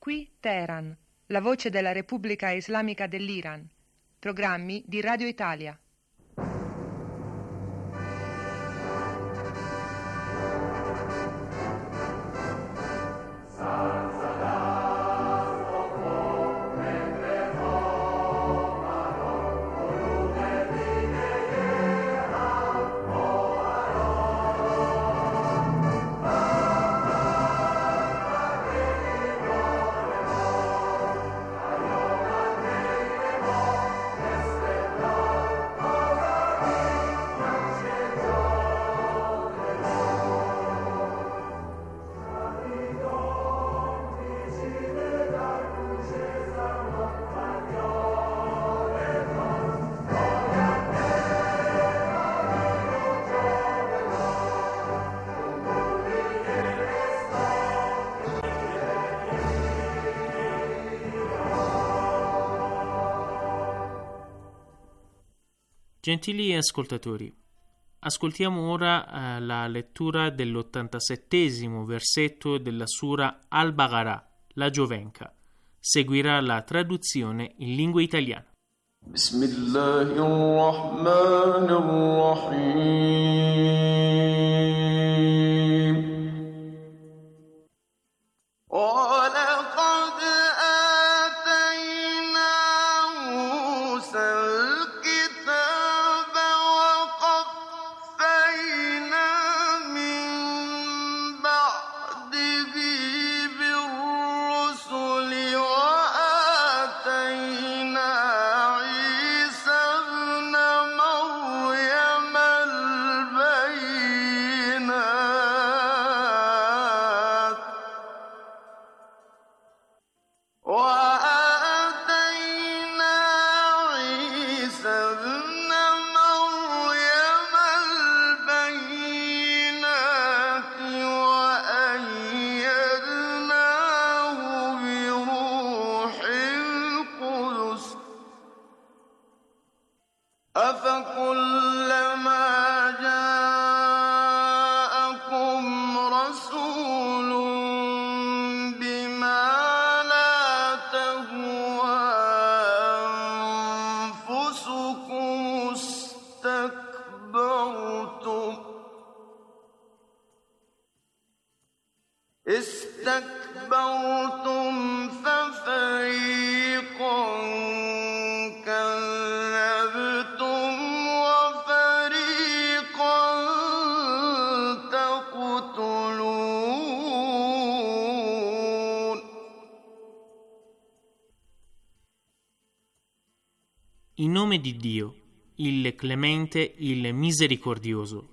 Qui Teheran, la voce della Repubblica Islamica dell'Iran. Programmi di Radio Italia. Gentili ascoltatori, ascoltiamo ora la lettura dell'87° versetto della Sura Al-Baqarah, la Giovenca. Seguirà la traduzione in lingua italiana. استكبرتم ففريقا كذبتم وفريقا تقتلون. In nome di Dio, il Clemente, il Misericordioso.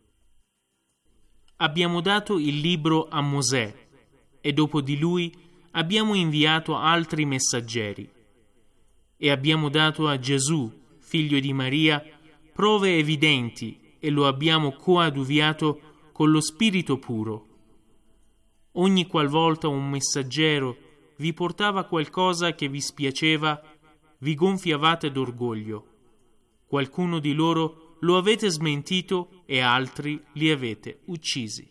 Abbiamo dato il libro a Mosè e dopo di lui abbiamo inviato altri messaggeri e abbiamo dato a Gesù, figlio di Maria, prove evidenti e lo abbiamo coadiuviato con lo Spirito puro. Ogni qualvolta un messaggero vi portava qualcosa che vi spiaceva, vi gonfiavate d'orgoglio. Qualcuno di loro lo avete smentito e altri li avete uccisi.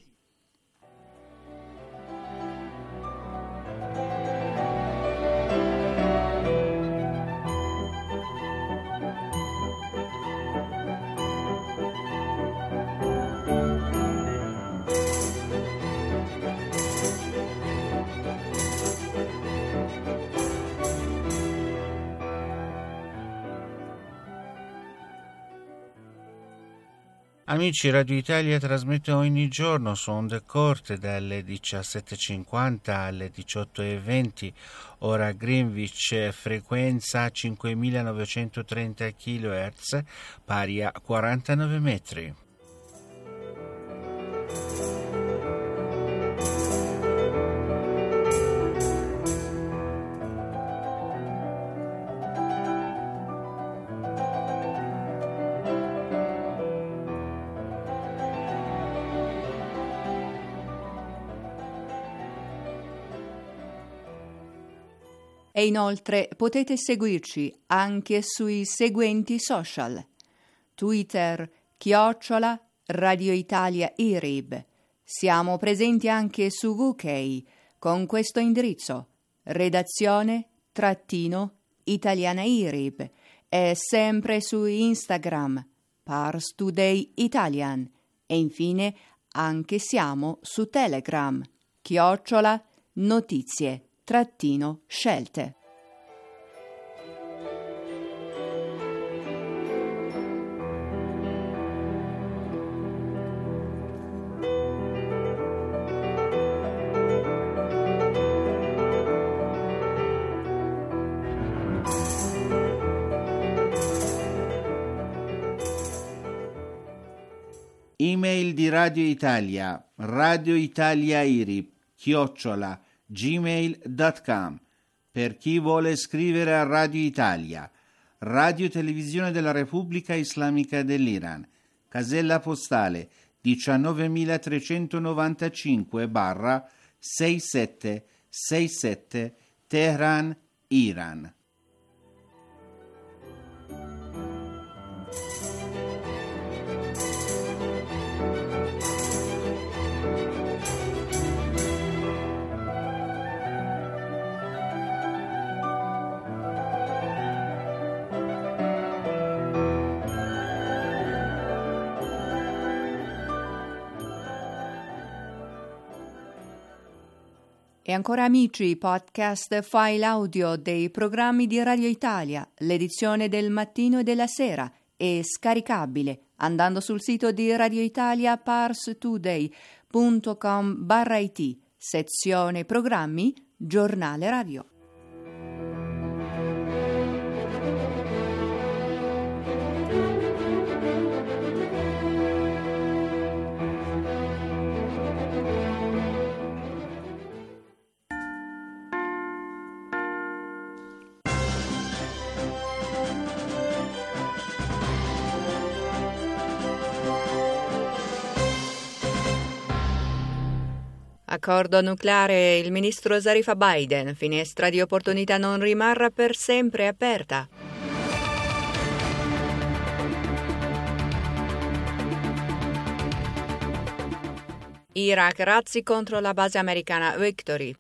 Amici, Radio Italia trasmette ogni giorno su onde corte dalle 17.50 alle 18.20, ora Greenwich, frequenza 5.930 kHz, pari a 49 metri. E inoltre potete seguirci anche sui seguenti social: Twitter, @Radio Italia IRIB. Siamo presenti anche su UK con questo indirizzo: redazione _Italiana IRIB e sempre su Instagram Pars Today Italian e infine anche siamo su Telegram _notizie_scelte. Email di Radio Italia, radioitaliairib@gmail.com. Per chi vuole scrivere a Radio Italia, Radio Televisione della Repubblica Islamica dell'Iran, casella postale 19395/6767 Teheran, Iran. E ancora amici, podcast file audio dei programmi di Radio Italia, l'edizione del mattino e della sera è scaricabile andando sul sito di Radio Italia parstoday.com/it, sezione programmi, giornale radio. Accordo nucleare, il ministro Zarif Biden, finestra di opportunità non rimarrà per sempre aperta. Iraq, razzi contro la base americana Victory.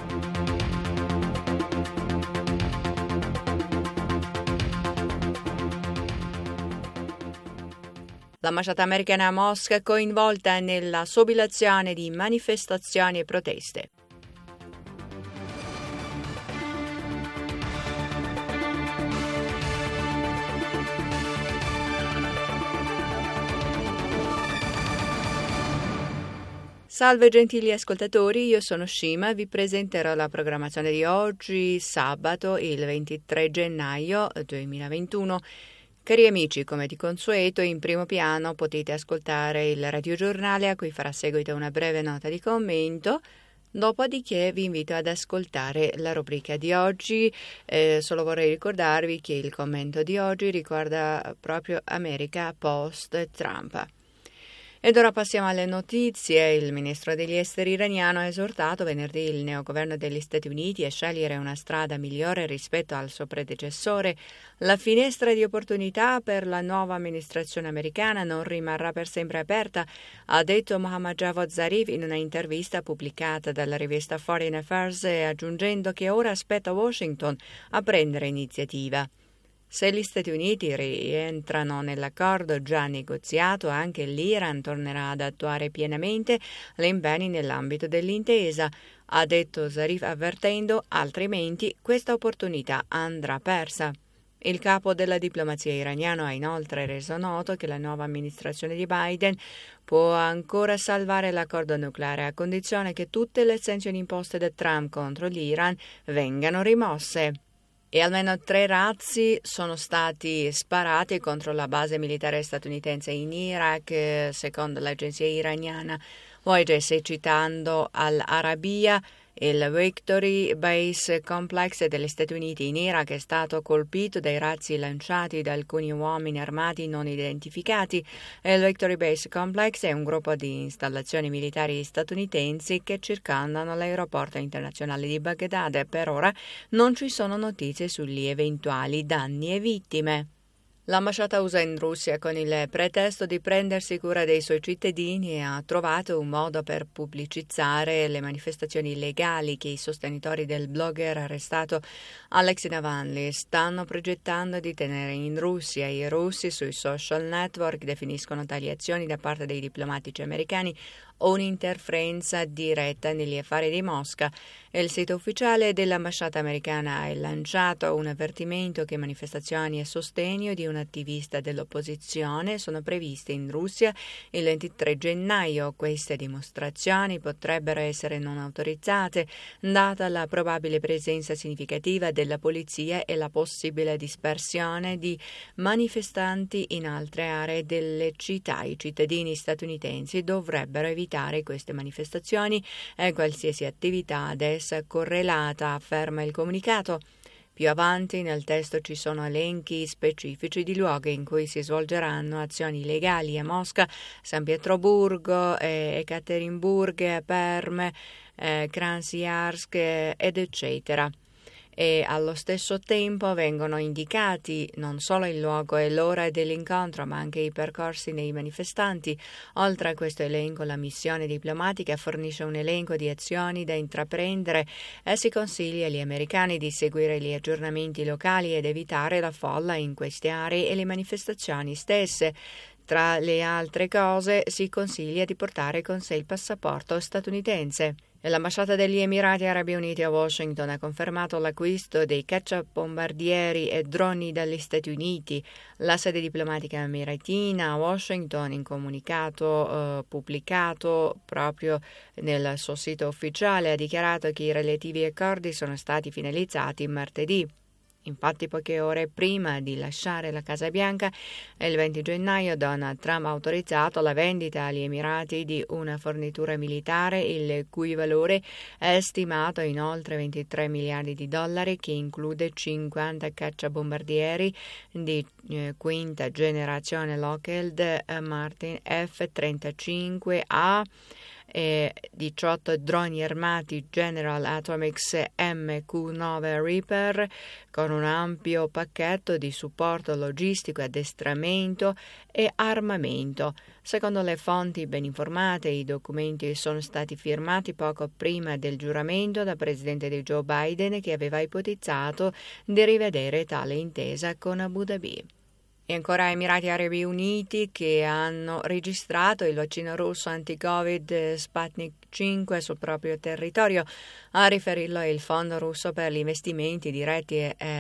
L'ambasciata americana a Mosca coinvolta nella sobillazione di manifestazioni e proteste. Salve gentili ascoltatori, io sono Shima, vi presenterò la programmazione di oggi, sabato il 23 gennaio 2021. Cari amici, come di consueto, in primo piano potete ascoltare il radiogiornale a cui farà seguito una breve nota di commento. Dopodiché vi invito ad ascoltare la rubrica di oggi. Solo vorrei ricordarvi che il commento di oggi riguarda proprio America post-Trump. Ed ora passiamo alle notizie. Il ministro degli esteri iraniano ha esortato venerdì il neogoverno degli Stati Uniti a scegliere una strada migliore rispetto al suo predecessore. La finestra di opportunità per la nuova amministrazione americana non rimarrà per sempre aperta, ha detto Mohammad Javad Zarif in una intervista pubblicata dalla rivista Foreign Affairs, aggiungendo che ora spetta a Washington a prendere iniziativa. Se gli Stati Uniti rientrano nell'accordo già negoziato, anche l'Iran tornerà ad attuare pienamente gli impegni nell'ambito dell'intesa, ha detto Zarif, avvertendo altrimenti questa opportunità andrà persa. Il capo della diplomazia iraniano ha inoltre reso noto che la nuova amministrazione di Biden può ancora salvare l'accordo nucleare a condizione che tutte le sanzioni imposte da Trump contro l'Iran vengano rimosse. E almeno 3 razzi sono stati sparati contro la base militare statunitense in Iraq, secondo l'agenzia iraniana OIGS, citando Al-Arabiya. Il Victory Base Complex degli Stati Uniti in Iraq è stato colpito dai razzi lanciati da alcuni uomini armati non identificati. Il Victory Base Complex è un gruppo di installazioni militari statunitensi che circondano l'aeroporto internazionale di Baghdad. Per ora non ci sono notizie sugli eventuali danni e vittime. L'ambasciata USA in Russia, con il pretesto di prendersi cura dei suoi cittadini, ha trovato un modo per pubblicizzare le manifestazioni illegali che i sostenitori del blogger arrestato Alexei Navalny stanno progettando di tenere in Russia. I russi sui social network definiscono tali azioni da parte dei diplomatici americani un'interferenza diretta negli affari di Mosca. Il sito ufficiale dell'ambasciata americana ha lanciato un avvertimento che manifestazioni a sostegno di un attivista dell'opposizione sono previste in Russia il 23 gennaio. Queste dimostrazioni potrebbero essere non autorizzate, data la probabile presenza significativa della polizia e la possibile dispersione di manifestanti in altre aree delle città. I cittadini statunitensi dovrebbero evitare queste manifestazioni e qualsiasi attività ad essa correlata, afferma il comunicato. Più avanti nel testo ci sono elenchi specifici di luoghi in cui si svolgeranno azioni illegali a Mosca, San Pietroburgo, Ekaterinburg, Perm, Krasnojarsk ed eccetera. E allo stesso tempo vengono indicati non solo il luogo e l'ora dell'incontro, ma anche i percorsi dei manifestanti. Oltre a questo elenco, la missione diplomatica fornisce un elenco di azioni da intraprendere e si consiglia agli americani di seguire gli aggiornamenti locali ed evitare la folla in queste aree e le manifestazioni stesse. Tra le altre cose, si consiglia di portare con sé il passaporto statunitense. L'ambasciata degli Emirati Arabi Uniti a Washington ha confermato l'acquisto dei cacciabombardieri e droni dagli Stati Uniti. La sede diplomatica emiratina a Washington, in comunicato pubblicato proprio nel suo sito ufficiale, ha dichiarato che i relativi accordi sono stati finalizzati martedì. Infatti, poche ore prima di lasciare la Casa Bianca, il 20 gennaio, Donald Trump ha autorizzato la vendita agli Emirati di una fornitura militare il cui valore è stimato in oltre 23 miliardi di dollari, che include 50 cacciabombardieri di quinta generazione Lockheed Martin F-35A, 18 droni armati General Atomics MQ-9 Reaper, con un ampio pacchetto di supporto logistico, addestramento e armamento. Secondo le fonti ben informate, i documenti sono stati firmati poco prima del giuramento da presidente di Joe Biden, che aveva ipotizzato di rivedere tale intesa con Abu Dhabi. E ancora Emirati Arabi Uniti, che hanno registrato il vaccino russo anti-Covid Sputnik 5 sul proprio territorio. A riferirlo è il Fondo russo per gli investimenti diretti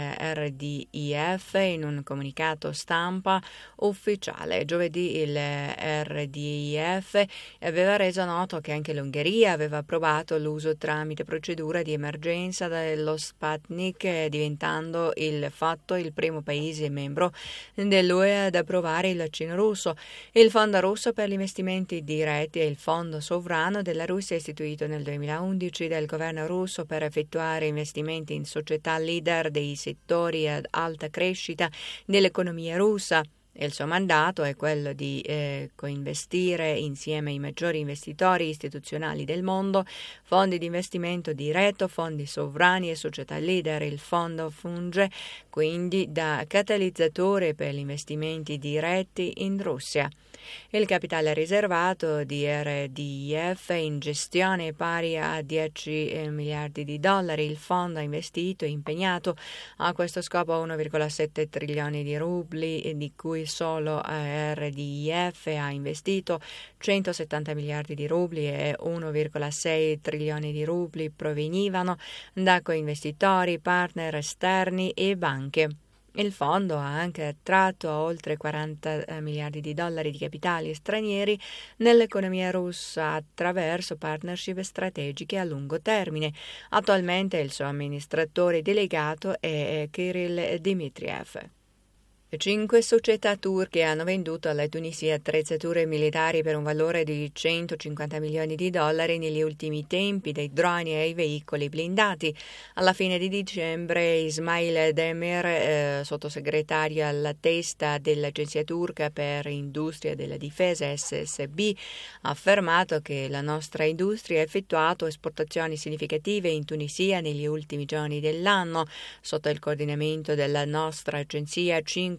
RDIF in un comunicato stampa ufficiale. Giovedì il RDIF aveva reso noto che anche l'Ungheria aveva approvato l'uso tramite procedura di emergenza dello Sputnik, diventando il primo paese membro dell'UE ad approvare il vaccino russo. Il Fondo russo per gli investimenti diretti è il fondo sovrano della Russia, istituito nel 2011 dal governo russo per effettuare investimenti in società leader dei settori ad alta crescita dell'economia russa. Il suo mandato è quello di coinvestire insieme ai maggiori investitori istituzionali del mondo, fondi di investimento diretto, fondi sovrani e società leader. Il fondo funge quindi da catalizzatore per gli investimenti diretti in Russia. Il capitale riservato di RDIF in gestione è pari a 10 miliardi di dollari. Il fondo ha investito e impegnato a questo scopo 1,7 trilioni di rubli, di cui solo RDIF ha investito 170 miliardi di rubli e 1,6 trilioni di rubli provenivano da coinvestitori, partner esterni e banche. Il fondo ha anche attratto oltre 40 miliardi di dollari di capitali stranieri nell'economia russa attraverso partnership strategiche a lungo termine. Attualmente il suo amministratore delegato è Kirill Dmitriev. 5 società turche hanno venduto alla Tunisia attrezzature militari per un valore di 150 milioni di dollari negli ultimi tempi, dai droni ai veicoli blindati. Alla fine di dicembre Ismail Demir, sottosegretario alla testa dell'Agenzia turca per Industria della Difesa SSB, ha affermato che la nostra industria ha effettuato esportazioni significative in Tunisia negli ultimi giorni dell'anno. Sotto il coordinamento della nostra agenzia, 5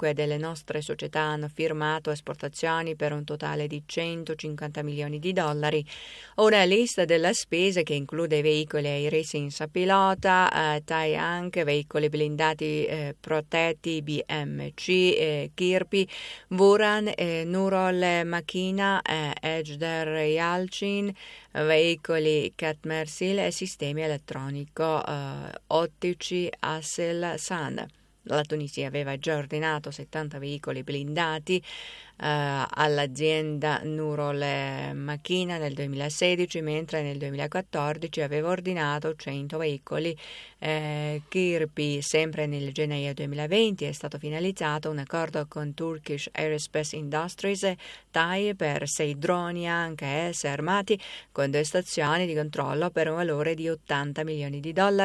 5 delle nostre società hanno firmato esportazioni per un totale di $150 milioni. Una lista della spesa che include veicoli aerei senza pilota, anche veicoli blindati protetti BMC, Kirby, Vuran, Nurol Machina, Ejder Yalcin, veicoli Catmersil e sistemi elettronico ottici Aselsan. La Tunisia aveva già ordinato 70 veicoli blindati all'azienda Nurol Machina nel 2016, mentre nel 2014 aveva ordinato 100 veicoli Kirby. Sempre nel gennaio 2020 è stato finalizzato un accordo con Turkish Aerospace Industries TAI per 6 droni anche esse armati con 2 stazioni di controllo per un valore di $80 milioni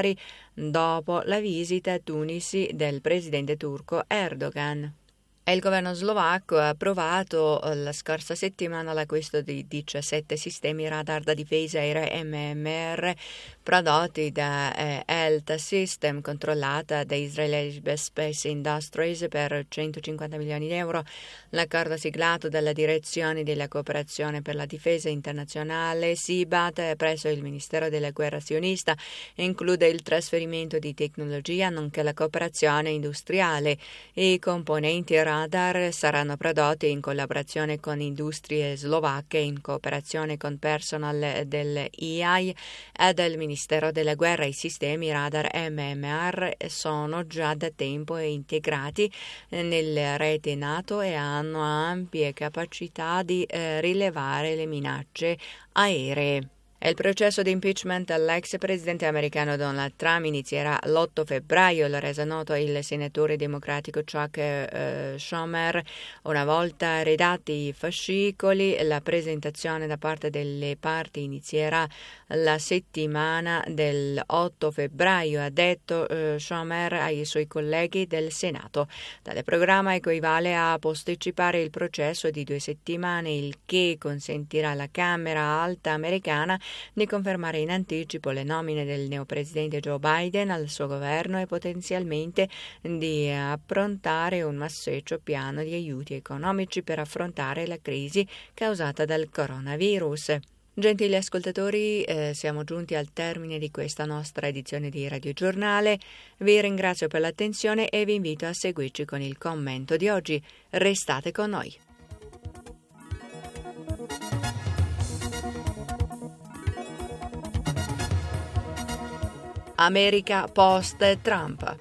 dopo la visita a Tunisi del presidente turco Erdogan. Il governo slovacco ha approvato la scorsa settimana l'acquisto di 17 sistemi radar da difesa aerea MMR prodotti da ELTA System, controllata da Israeli Space Industries, per €150 milioni. L'accordo siglato dalla Direzione della Cooperazione per la Difesa Internazionale SIBAT presso il Ministero della Guerra sionista include il trasferimento di tecnologia nonché la cooperazione industriale. I componenti radar saranno prodotti in collaborazione con industrie slovacche, in cooperazione con personal dell'EI e del Ministero della Guerra. I sistemi radar MMR sono già da tempo integrati nelle reti NATO e hanno ampie capacità di rilevare le minacce aeree. Il processo di impeachment all'ex presidente americano Donald Trump inizierà l'8 febbraio, lo ha reso noto il senatore democratico Chuck Schumer. Una volta redatti i fascicoli, la presentazione da parte delle parti inizierà la settimana del 8 febbraio, ha detto Schumer ai suoi colleghi del Senato. Tale programma equivale a posticipare il processo di 2 settimane, il che consentirà alla Camera Alta americana di confermare in anticipo le nomine del neopresidente Joe Biden al suo governo e potenzialmente di approntare un massiccio piano di aiuti economici per affrontare la crisi causata dal coronavirus. Gentili ascoltatori, siamo giunti al termine di questa nostra edizione di Radio Giornale. Vi ringrazio per l'attenzione e vi invito a seguirci con il commento di oggi. Restate con noi. America post-Trump.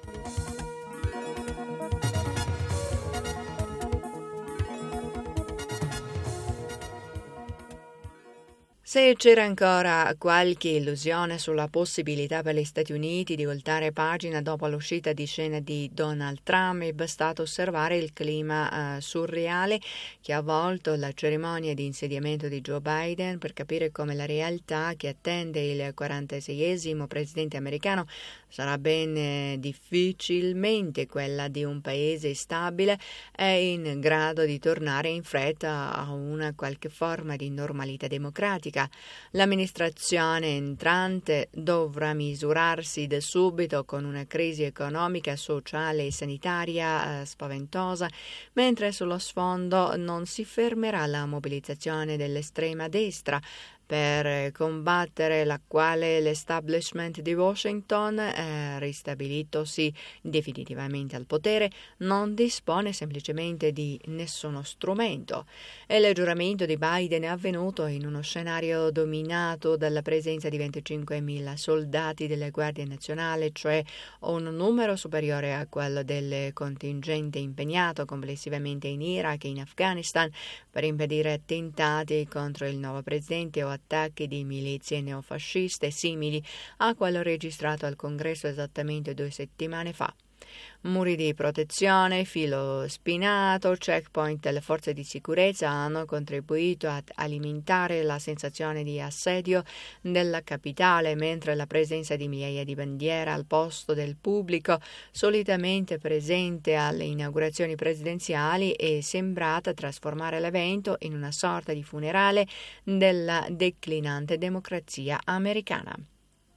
Se c'era ancora qualche illusione sulla possibilità per gli Stati Uniti di voltare pagina dopo l'uscita di scena di Donald Trump, è bastato osservare il clima surreale che ha avvolto la cerimonia di insediamento di Joe Biden per capire come la realtà che attende il 46esimo presidente americano sarà ben difficilmente quella di un paese stabile e in grado di tornare in fretta a una qualche forma di normalità democratica. L'amministrazione entrante dovrà misurarsi da subito con una crisi economica, sociale e sanitaria spaventosa, mentre sullo sfondo non si fermerà la mobilitazione dell'estrema destra per combattere la quale l'establishment di Washington, ristabilitosi definitivamente al potere, non dispone semplicemente di nessuno strumento. Il giuramento di Biden è avvenuto in uno scenario dominato dalla presenza di 25.000 soldati della Guardia Nazionale, cioè un numero superiore a quello del contingente impegnato complessivamente in Iraq e in Afghanistan per impedire attentati contro il nuovo presidente o attacchi di milizie neofasciste simili a quello registrato al Congresso esattamente 2 settimane fa. Muri di protezione, filo spinato, checkpoint delle forze di sicurezza hanno contribuito ad alimentare la sensazione di assedio della capitale, mentre la presenza di migliaia di bandiere al posto del pubblico solitamente presente alle inaugurazioni presidenziali è sembrata trasformare l'evento in una sorta di funerale della declinante democrazia americana.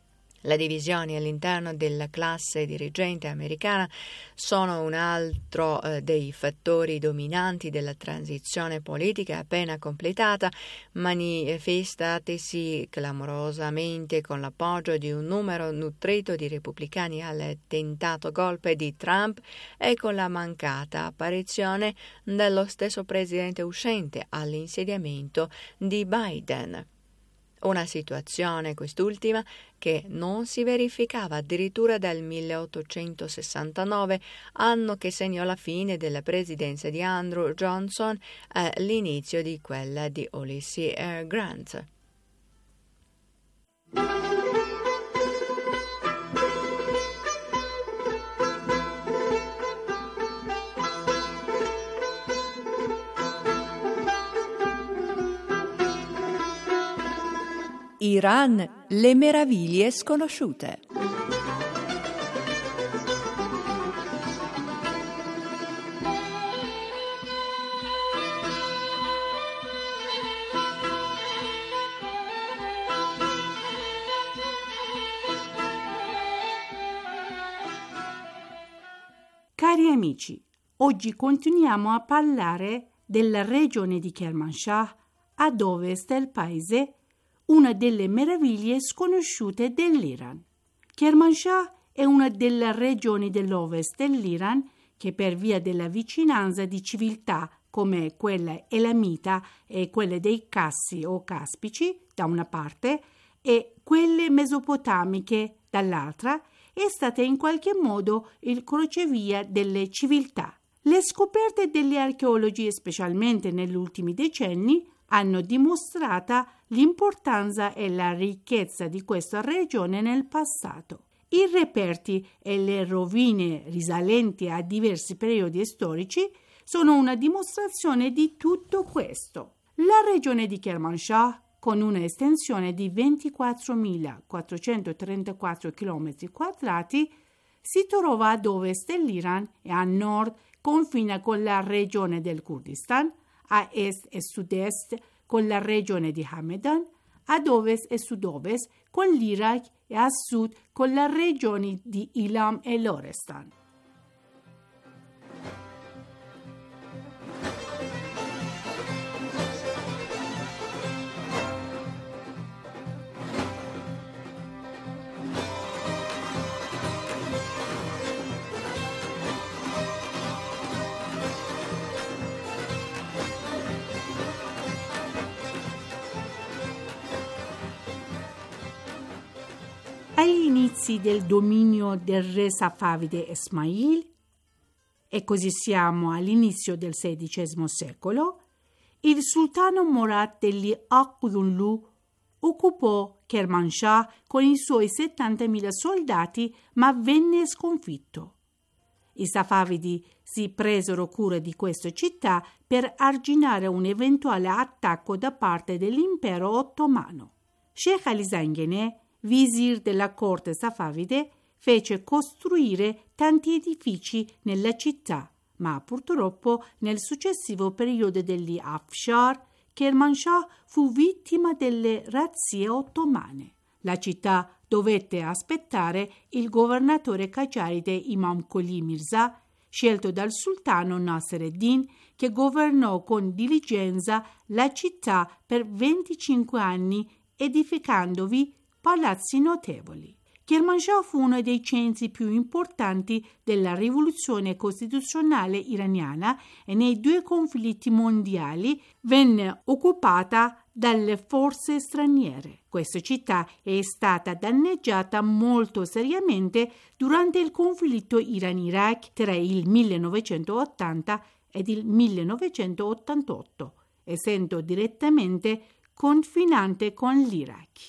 Le divisioni all'interno della classe dirigente americana sono un altro dei fattori dominanti della transizione politica appena completata, manifestatesi clamorosamente con l'appoggio di un numero nutrito di repubblicani al tentato golpe di Trump e con la mancata apparizione dello stesso presidente uscente all'insediamento di Biden. Una situazione, quest'ultima, che non si verificava addirittura dal 1869, anno che segnò la fine della presidenza di Andrew Johnson e l'inizio di quella di Ulysses Grant. Iran, le meraviglie sconosciute. Cari amici, oggi continuiamo a parlare della regione di Kermanshah, ad ovest del paese, una delle meraviglie sconosciute dell'Iran. Kermanshah è una delle regioni dell'ovest dell'Iran che, per via della vicinanza di civiltà come quella elamita e quelle dei Cassi o Caspici da una parte e quelle mesopotamiche dall'altra, è stata in qualche modo il crocevia delle civiltà. Le scoperte degli archeologi, specialmente negli ultimi decenni, hanno dimostrato l'importanza e la ricchezza di questa regione nel passato. I reperti e le rovine risalenti a diversi periodi storici sono una dimostrazione di tutto questo. La regione di Kermanshah, con una estensione di 24.434 km², si trova ad ovest dell'Iran e a nord confina con la regione del Kurdistan, a est e sud-est con la regione di Hamedan, ad ovest e sud-ovest con l'Iraq e a sud con la regione di Ilam e Lorestan. Agli inizi del dominio del re safavide Ismail, e così siamo all'inizio del XVI secolo, il sultano Murad degli Akhunlu occupò Kermanshah con i suoi 70.000 soldati, ma venne sconfitto. I safavidi si presero cura di questa città per arginare un eventuale attacco da parte dell'impero ottomano. Sheikh Ali Zangene, visir della corte safavide, fece costruire tanti edifici nella città, ma purtroppo nel successivo periodo degli Afshar, Kermanshah fu vittima delle razzie ottomane. La città dovette aspettare il governatore qajaride Imam Qoli Mirza, scelto dal sultano Nasreddin, che governò con diligenza la città per 25 anni, edificandovi palazzi notevoli. Kermanshah fu uno dei centri più importanti della rivoluzione costituzionale iraniana e nei due conflitti mondiali venne occupata dalle forze straniere. Questa città è stata danneggiata molto seriamente durante il conflitto Iran-Iraq tra il 1980 ed il 1988, essendo direttamente confinante con l'Iraq.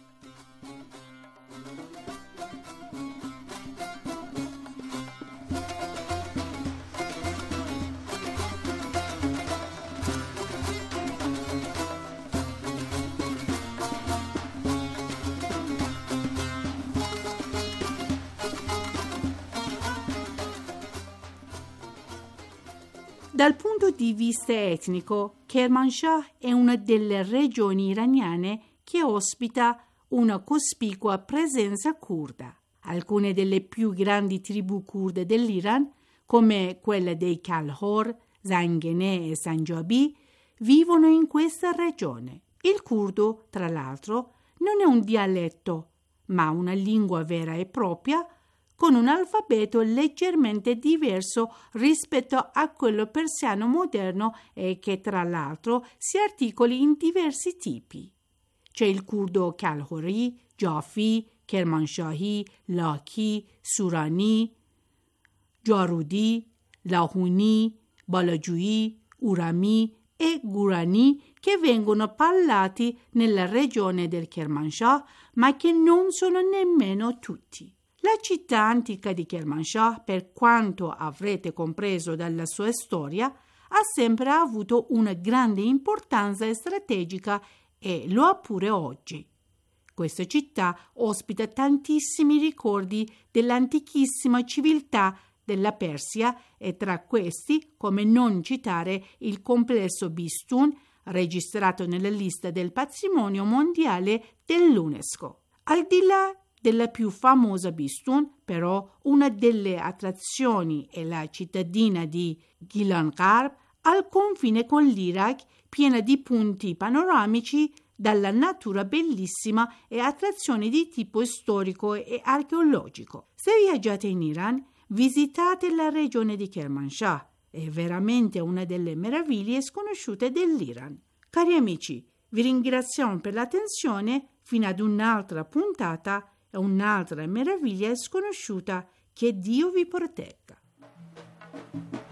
Dal punto di vista etnico, Kermanshah è una delle regioni iraniane che ospita una cospicua presenza curda. Alcune delle più grandi tribù kurde dell'Iran, come quelle dei Kalhor, Zanghene e Sanjabi, vivono in questa regione. Il curdo, tra l'altro, non è un dialetto, ma una lingua vera e propria, con un alfabeto leggermente diverso rispetto a quello persiano moderno e che, tra l'altro, si articoli in diversi tipi. C'è il curdo Kalhori, Jafi, Kermanshahi, Laki, Surani, Jarudi, Lahuni, Balajui, Urami e Gurani, che vengono parlati nella regione del Kermanshah, ma che non sono nemmeno tutti. La città antica di Kermanshah, per quanto avrete compreso dalla sua storia, ha sempre avuto una grande importanza strategica e lo ha pure oggi. Questa città ospita tantissimi ricordi dell'antichissima civiltà della Persia e tra questi, come non citare il complesso Bistun, registrato nella lista del patrimonio mondiale dell'UNESCO. Al di là della più famosa Bistun, però, una delle attrazioni è la cittadina di Gilan Garb, al confine con l'Iraq, piena di punti panoramici dalla natura bellissima e attrazioni di tipo storico e archeologico. Se viaggiate in Iran, visitate la regione di Kermanshah, è veramente una delle meraviglie sconosciute dell'Iran. Cari amici, vi ringraziamo per l'attenzione, fino ad un'altra puntata e un'altra meraviglia sconosciuta. Che Dio vi protegga.